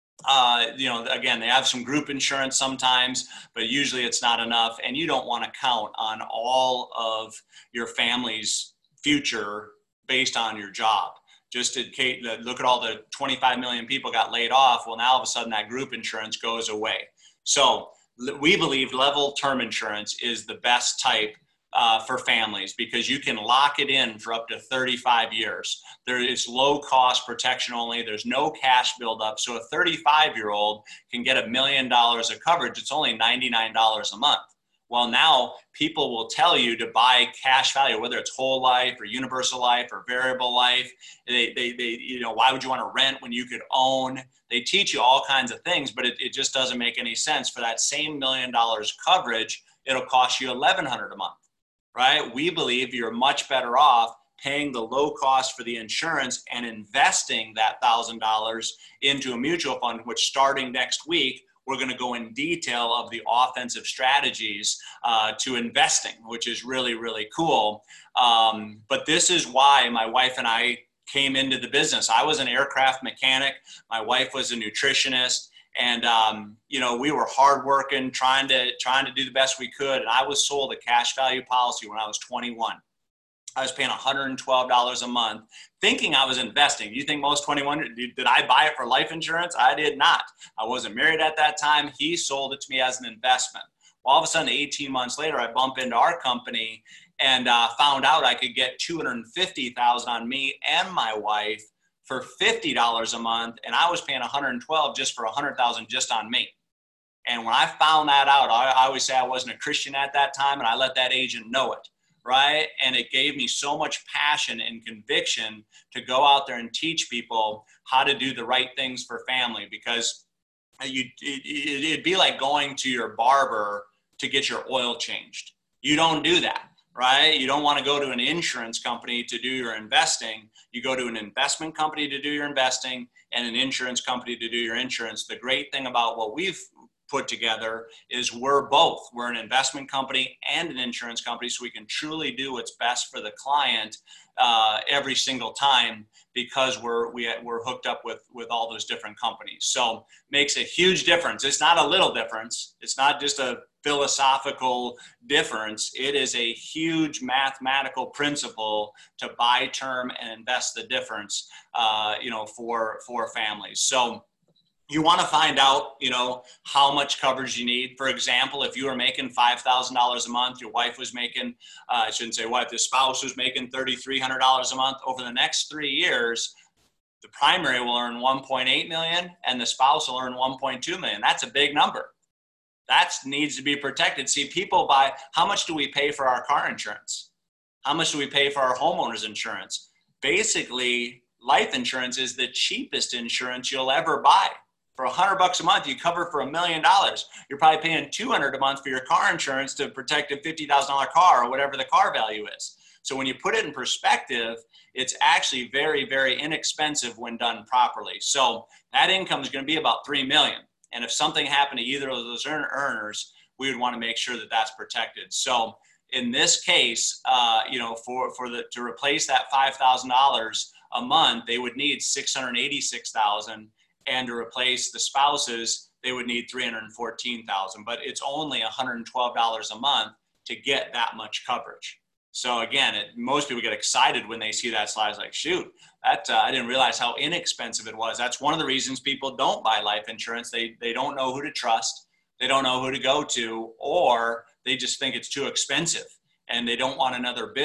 Uh, you know, again, they have some group insurance sometimes, but usually it's not enough. And you don't want to count on all of your family's future based on your job. Just in case, look at all the twenty-five million people got laid off. Well, now all of a sudden that group insurance goes away. So we believe level term insurance is the best type Uh, for families, because you can lock it in for up to thirty-five years. There is low cost protection only. There's no cash buildup. So a thirty-five year old can get a million dollars of coverage. It's only ninety-nine dollars a month. Well, now people will tell you to buy cash value, whether it's whole life or universal life or variable life. They, they, they you know, why would you want to rent when you could own? They teach you all kinds of things, but it, it just doesn't make any sense. For that same million dollars coverage, it'll cost you eleven hundred dollars a month. Right? We believe you're much better off paying the low cost for the insurance and investing that one thousand dollars into a mutual fund, which starting next week, we're going to go in detail of the offensive strategies uh, to investing, which is really, really cool. Um, but this is why my wife and I came into the business. I was an aircraft mechanic. My wife was a nutritionist. And, um, you know, we were hardworking, trying to, trying to do the best we could. And I was sold a cash value policy when I was twenty-one. I was paying one hundred twelve dollars a month, thinking I was investing. You think most twenty-one, did I buy it for life insurance? I did not. I wasn't married at that time. He sold it to me as an investment. Well, all of a sudden, eighteen months later, I bump into our company and uh, found out I could get two hundred fifty thousand dollars on me and my wife for fifty dollars a month, and I was paying one hundred twelve dollars just for one hundred thousand dollars just on me. And when I found that out, I, I always say I wasn't a Christian at that time, and I let that agent know it, right? And it gave me so much passion and conviction to go out there and teach people how to do the right things for family, because you, it, it'd be like going to your barber to get your oil changed. You don't do that. Right? You don't want to go to an insurance company to do your investing. You go to an investment company to do your investing and an insurance company to do your insurance. The great thing about what we've put together is we're both. We're an investment company and an insurance company, so we can truly do what's best for the client uh, every single time, because we're we, we're hooked up with with all those different companies. So makes a huge difference. It's not a little difference. It's not just a philosophical difference. It is a huge mathematical principle to buy term and invest the difference, uh, you know, for for families. So you want to find out, you know, how much coverage you need. For example, if you were making five thousand dollars a month, your wife was making, uh, I shouldn't say wife, the spouse was making three thousand three hundred dollars a month. Over the next three years, the primary will earn one point eight million dollars and the spouse will earn one point two million dollars. That's a big number. That needs to be protected. See, people buy, how much do we pay for our car insurance? How much do we pay for our homeowner's insurance? Basically, life insurance is the cheapest insurance you'll ever buy. For a hundred bucks a month, you cover for a million dollars. You're probably paying two hundred a month for your car insurance to protect a fifty thousand dollars car or whatever the car value is. So when you put it in perspective, it's actually very, very inexpensive when done properly. So that income is going to be about three million dollars. And if something happened to either of those earners, we would want to make sure that that's protected. So in this case, uh, you know, for, for the, to replace that five thousand dollars a month, they would need six hundred eighty-six thousand dollars. And to replace the spouses, they would need three hundred fourteen thousand dollars. But it's only one hundred twelve dollars a month to get that much coverage. So again, it, most people get excited when they see that slide. It's like, shoot, that uh, I didn't realize how inexpensive it was. That's one of the reasons people don't buy life insurance. They they don't know who to trust. They don't know who to go to, or they just think it's too expensive and they don't want another bill.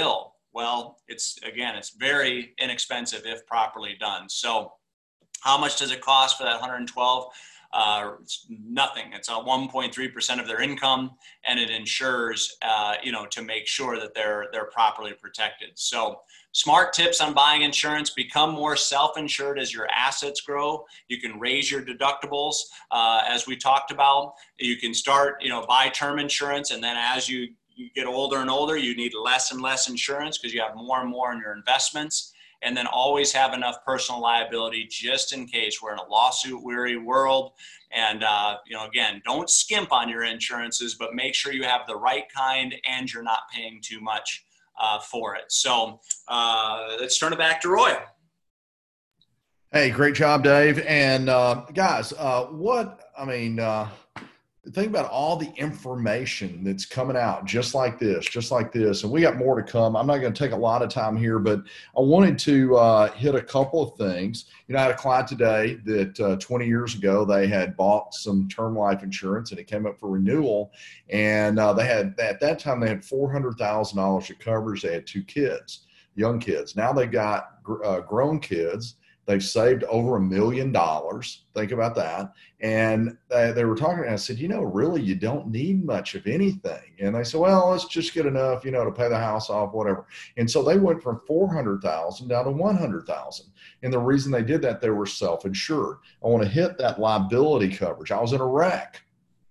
Well, it's, again, it's very inexpensive if properly done. So how much does it cost for that one hundred twelve? Uh, it's nothing. It's a one point three percent of their income, and it insures, uh, you know, to make sure that they're, they're properly protected. So smart tips on buying insurance: become more self-insured as your assets grow. You can raise your deductibles. Uh, as we talked about, you can start, you know, buy term insurance. And then as you, you get older and older, you need less and less insurance because you have more and more in your investments. And then always have enough personal liability just in case. We're in a lawsuit weary world. And, uh, you know, again, don't skimp on your insurances, but make sure you have the right kind and you're not paying too much uh, for it. So uh, let's turn it back to Roy. Hey, great job, Dave. And uh, guys, uh, what, I mean, uh, think about all the information that's coming out just like this, just like this. And we got more to come. I'm not going to take a lot of time here, but I wanted to uh, hit a couple of things. You know, I had a client today that uh, twenty years ago, they had bought some term life insurance and it came up for renewal. And uh, they had, at that time, they had four hundred thousand dollars of coverage. They had two kids, young kids. Now they got uh, grown kids. They've saved over a million dollars. Think about that. And they, they were talking, and I said, you know, really, you don't need much of anything. And they said, well, let's just get enough, you know, to pay the house off, whatever. And so they went from four hundred thousand dollars down to one hundred thousand dollars. And the reason they did that, they were self-insured. I want to hit that liability coverage. I was in a wreck.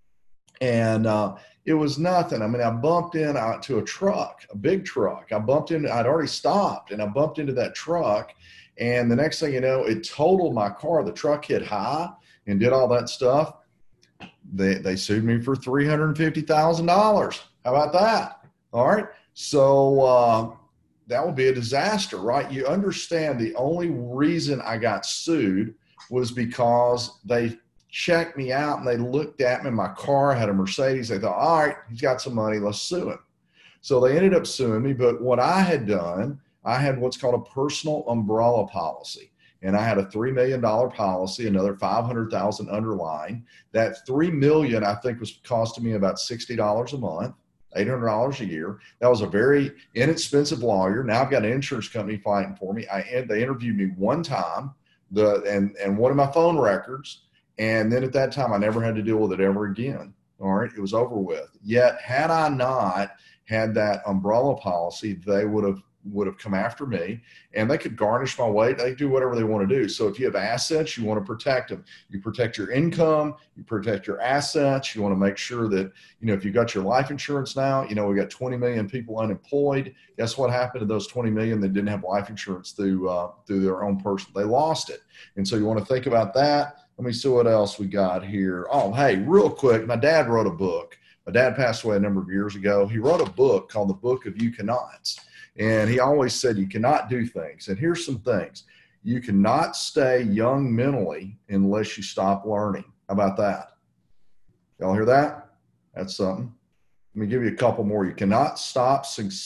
And uh, it was nothing. I mean, I bumped in uh, to a truck, a big truck. I bumped in, I'd already stopped, and I bumped into that truck. And the next thing you know, it totaled my car. The truck hit high and did all that stuff. They they sued me for three hundred fifty thousand dollars. How about that? All right. So uh, that would be a disaster, right? You understand the only reason I got sued was because they checked me out and they looked at me in my car. I had a Mercedes. They thought, all right, he's got some money. Let's sue him. So they ended up suing me. But what I had done, I had what's called a personal umbrella policy. And I had a three million dollars policy, another five hundred thousand dollars underlying. That three million dollars, I think, was costing me about sixty dollars a month, eight hundred dollars a year. That was a very inexpensive lawyer. Now I've got an insurance company fighting for me. I, they interviewed me one time, the and, and one of my phone records. And then at that time, I never had to deal with it ever again. All right, it was over with. Yet, had I not had that umbrella policy, they would have would have come after me, and they could garnish my weight. They do whatever they want to do. So if you have assets, you want to protect them. You protect your income, you protect your assets. You want to make sure that, you know, if you got your life insurance now, you know, we got twenty million people unemployed. Guess what happened to those twenty million that didn't have life insurance through, uh, through their own person? They lost it. And so you want to think about that. Let me see what else we got here. Oh, hey, real quick. My dad wrote a book. My dad passed away a number of years ago. He wrote a book called The Book of You Cannots. And he always said, you cannot do things. And here's some things. You cannot stay young mentally unless you stop learning. How about that? Y'all hear that? That's something. Let me give you a couple more. You cannot stop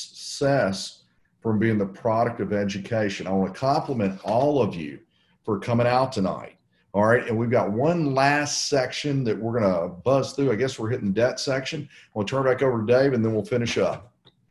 success from being the product of education. I want to compliment all of you for coming out tonight. All right. And we've got one last section that we're going to buzz through. I guess we're hitting the debt section. We'll turn it back over to Dave, and then we'll finish up.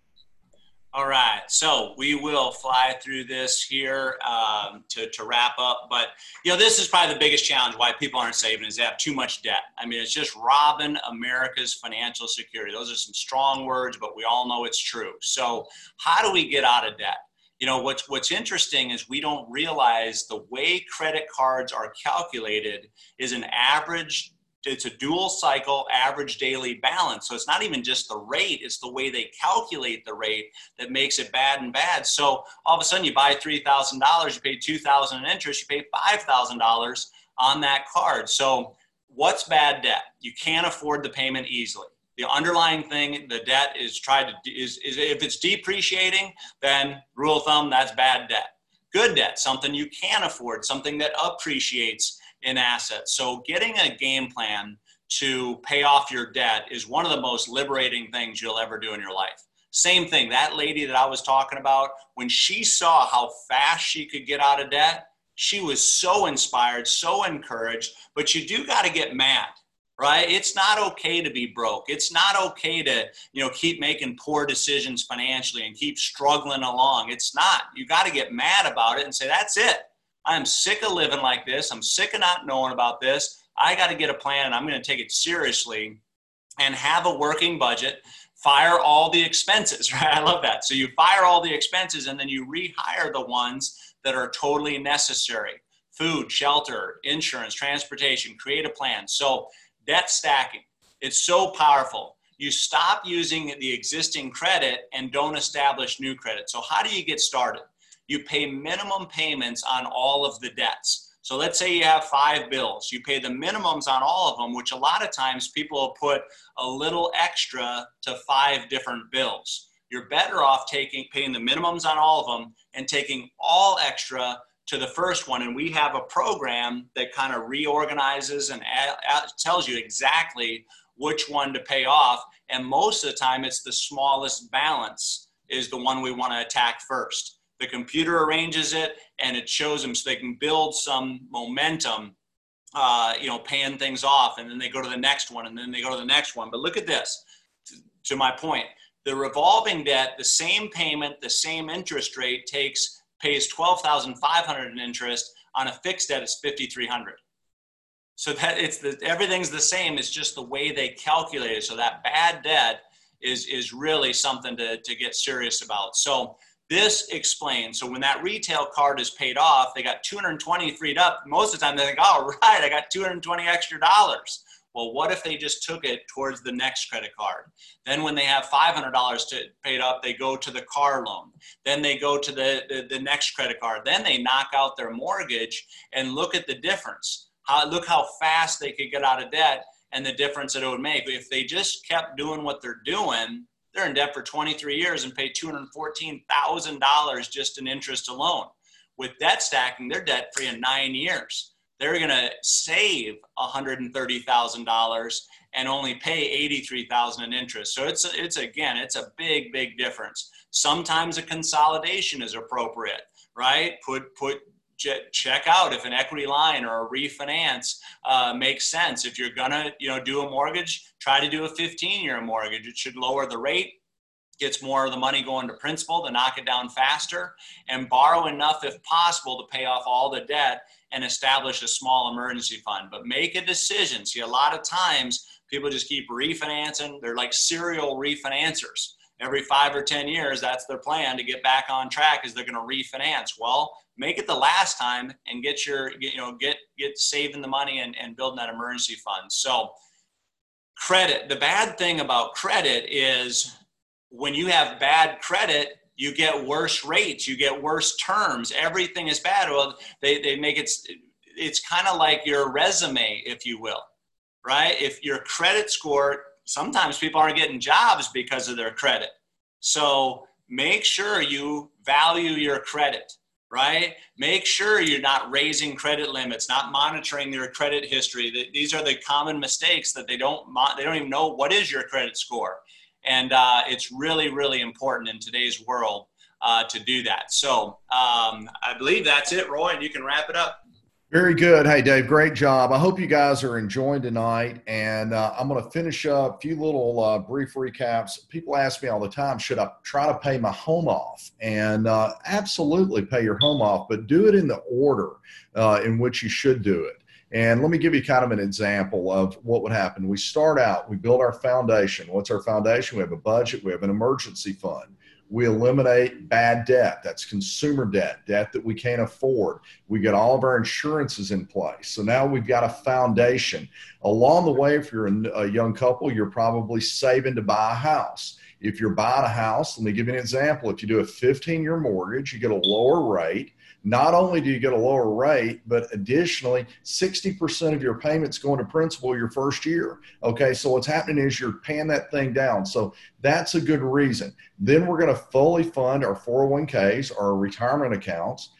All right, so we will fly through this here um, to, to wrap up. But, you know, this is probably the biggest challenge why people aren't saving is they have too much debt. I mean, it's just robbing America's financial security. Those are some strong words, but we all know it's true. So how do we get out of debt? You know, what's, what's interesting is we don't realize the way credit cards are calculated is an average. It's a dual cycle average daily balance. So it's not even just the rate, it's the way they calculate the rate that makes it bad and bad. So all of a sudden you buy three thousand dollars, you pay two thousand dollars in interest, you pay five thousand dollars on that card. So what's bad debt? You can't afford the payment easily. The underlying thing, the debt is tried to, is, is if it's depreciating, then rule of thumb, that's bad debt. Good debt, something you can afford, something that appreciates in assets. So getting a game plan to pay off your debt is one of the most liberating things you'll ever do in your life. Same thing, that lady that I was talking about, when she saw how fast she could get out of debt, she was so inspired, so encouraged, but you do got to get mad, right? It's not okay to be broke. It's not okay to, you know, keep making poor decisions financially and keep struggling along. It's not. You got to get mad about it and say, that's it. I'm sick of living like this. I'm sick of not knowing about this. I got to get a plan, and I'm going to take it seriously and have a working budget. Fire all the expenses, right? I love that. So you fire all the expenses, and then you rehire the ones that are totally necessary. Food, shelter, insurance, transportation, create a plan. So debt stacking, it's so powerful. You stop using the existing credit and don't establish new credit. So how do you get started? You pay minimum payments on all of the debts. So let's say you have five bills. You pay the minimums on all of them, which a lot of times people will put a little extra to five different bills. You're better off taking paying the minimums on all of them and taking all extra to the first one. And we have a program that kind of reorganizes and a- a- tells you exactly which one to pay off. And most of the time, it's the smallest balance is the one we want to attack first. The computer arranges it, and it shows them so they can build some momentum, uh, you know, paying things off, and then they go to the next one, and then they go to the next one. But look at this, to, to my point. The revolving debt, the same payment, the same interest rate takes pays twelve thousand five hundred dollars in interest. On a fixed debt, it's five thousand three hundred dollars. So that it's the everything's the same. It's just the way they calculate it. So that bad debt is is really something to to get serious about. So this explains, so when that retail card is paid off, they got two hundred twenty freed up. Most of the time they think, all right, I got two hundred twenty extra dollars. Well, what if they just took it towards the next credit card? Then when they have five hundred dollars to paid up, they go to the car loan. Then they go to the, the, the next credit card. Then they knock out their mortgage, and look at the difference. How, look how fast they could get out of debt and the difference that it would make. If they just kept doing what they're doing, they're in debt for twenty-three years and pay two hundred fourteen thousand dollars just in interest alone. With debt stacking, they're debt free in nine years. They're going to save one hundred thirty thousand dollars and only pay eighty-three thousand dollars in interest. So it's, it's again, it's a big, big difference. Sometimes a consolidation is appropriate, right? Put, put, check out if an equity line or a refinance uh, makes sense. If you're gonna, you know, do a mortgage, try to do a fifteen-year mortgage. It should lower the rate, gets more of the money going to principal to knock it down faster, and borrow enough if possible to pay off all the debt and establish a small emergency fund. But make a decision. See, a lot of times people just keep refinancing. They're like serial refinancers. Every five or ten years, that's their plan to get back on track, is they're going to refinance. Well, make it the last time and get your, you know, get, get saving the money and, and building that emergency fund. So credit, the bad thing about credit is when you have bad credit, you get worse rates, you get worse terms, everything is bad. Well, they, they make it, it's kind of like your resume, if you will, right? If your credit score, sometimes people aren't getting jobs because of their credit. So make sure you value your credit, right? Make sure you're not raising credit limits, not monitoring your credit history. These are the common mistakes that they don't, they don't even know what is your credit score. And uh, it's really, really important in today's world uh, to do that. So um, I believe that's it, Roy, and you can wrap it up. Very good. Hey, Dave, great job. I hope you guys are enjoying tonight. And uh, I'm going to finish up a few little uh, brief recaps. People ask me all the time, should I try to pay my home off? And uh, absolutely pay your home off, but do it in the order uh, in which you should do it. And let me give you kind of an example of what would happen. We start out, we build our foundation. What's our foundation? We have a budget. We have an emergency fund. We eliminate bad debt. That's consumer debt, debt that we can't afford. We get all of our insurances in place. So now we've got a foundation. Along the way, if you're a young couple, you're probably saving to buy a house. If you're buying a house, let me give you an example. If you do a fifteen-year mortgage, you get a lower rate. Not only do you get a lower rate, but additionally, sixty percent of your payments going to principal your first year. Okay, so what's happening is you're paying that thing down. So that's a good reason. Then we're going to fully fund our four oh one k's, our retirement accounts.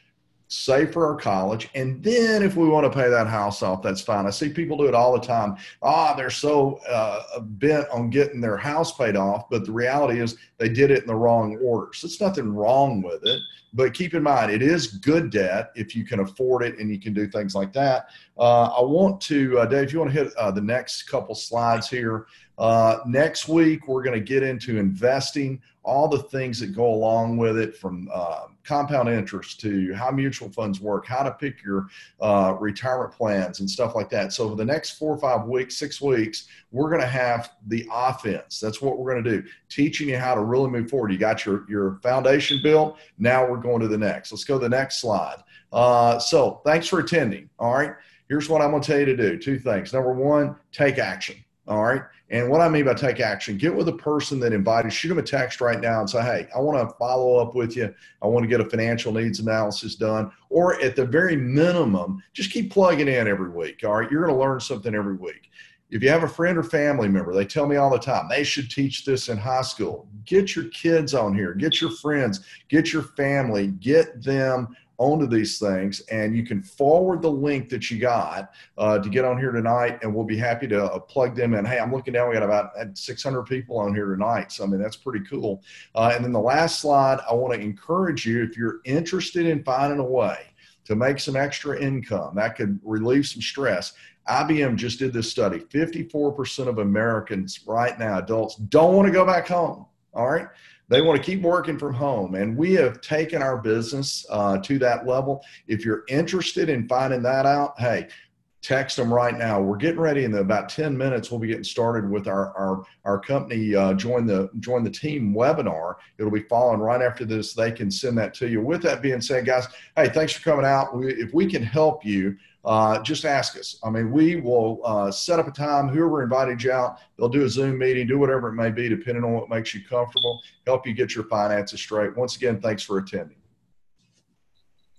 save for our college, and then if we want to pay that house off, that's fine. I see people do it all the time. Ah, they're so uh, bent on getting their house paid off, but the reality is they did it in the wrong order. So there's nothing wrong with it, but keep in mind, it is good debt if you can afford it and you can do things like that. Uh, I want to, uh, Dave, if you want to hit uh, the next couple slides here. Uh, next week, we're going to get into investing, all the things that go along with it, from uh, compound interest to how mutual funds work, how to pick your uh, retirement plans and stuff like that. So over the next four or five weeks, six weeks, we're going to have the offense. That's what we're going to do, teaching you how to really move forward. You got your, your foundation built. Now we're going to the next. Let's go to the next slide. Uh, so thanks for attending. All right. Here's what I'm going to tell you to do. Two things. Number one, take action. All right. And what I mean by take action, get with the person that invited, shoot them a text right now and say, hey, I want to follow up with you. I want to get a financial needs analysis done. Or at the very minimum, just keep plugging in every week. All right. You're going to learn something every week. If you have a friend or family member, they tell me all the time, they should teach this in high school. Get your kids on here, get your friends, get your family, get them onto these things, and you can forward the link that you got uh, to get on here tonight, and we'll be happy to uh, plug them in. Hey, I'm looking down, we got about six hundred people on here tonight, so I mean, that's pretty cool. Uh, and then the last slide, I want to encourage you, if you're interested in finding a way to make some extra income that could relieve some stress. I B M just did this study. fifty-four percent of Americans right now, adults, don't want to go back home, all right? They want to keep working from home, and we have taken our business uh, to that level. If you're interested in finding that out, hey, text them right now. We're getting ready in about ten minutes. We'll be getting started with our our, our company uh, join the join the team webinar. It'll be following right after this. They can send that to you. With that being said, guys, hey, thanks for coming out. We, if we can help you, uh, just ask us. I mean, we will uh, set up a time. Whoever invited you out, they'll do a Zoom meeting, do whatever it may be, depending on what makes you comfortable, help you get your finances straight. Once again, thanks for attending.